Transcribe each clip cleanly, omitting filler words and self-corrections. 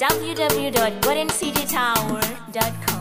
www.goldencitytower.com.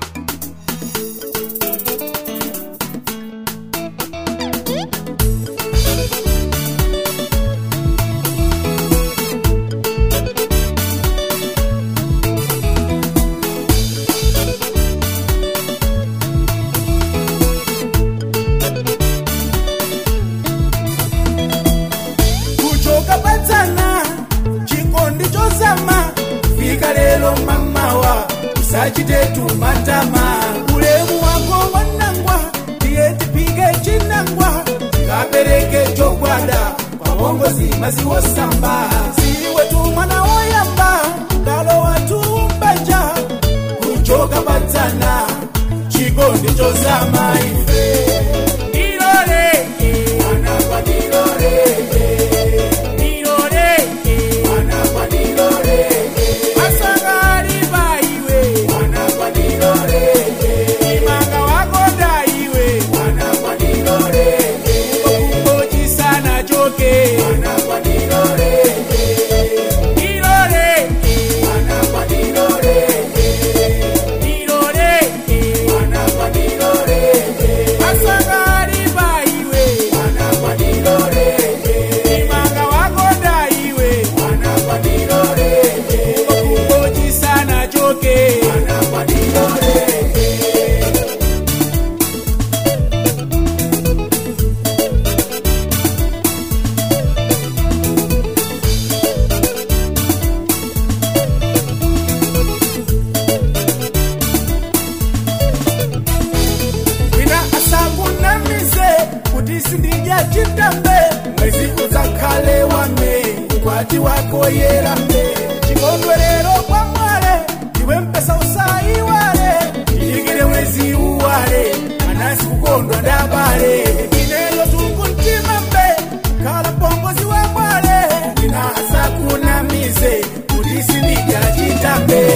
Sachitetu matama ulemu wako wanangwa ndiye tipige chinangwa tikapereke chokwada kwa bongozi maziwo samba siwe tu mwana oyamba dalo watu mbaja kuchoka batana chikondi chozama ife Nilore wanangwa nilore mwezi uzakale wame ukwati wako yerambe chikondwerero kwa mwale iwe mpesa usai wale iligire mwezi uwale anasi kukondwa ndabale inelo tukuntima mbe kala pongozi wa mwale nina asa kuna mize kudisi nija chitambe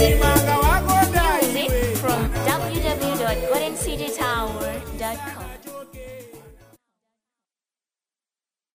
Music from www.goldencitytower.com.